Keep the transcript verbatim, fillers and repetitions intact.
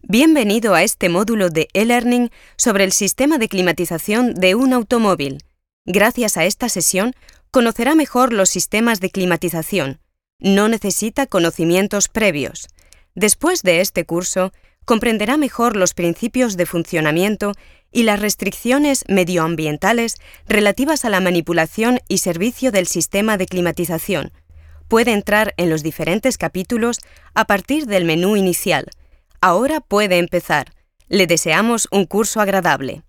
Bienvenido a este módulo de e-learning sobre el sistema de climatización de un automóvil. Gracias a esta sesión, conocerá mejor los sistemas de climatización. No necesita conocimientos previos. Después de este curso, comprenderá mejor los principios de funcionamiento y las restricciones medioambientales relativas a la manipulación y servicio del sistema de climatización. Puede entrar en los diferentes capítulos a partir del menú inicial. Ahora puede empezar. Le deseamos un curso agradable.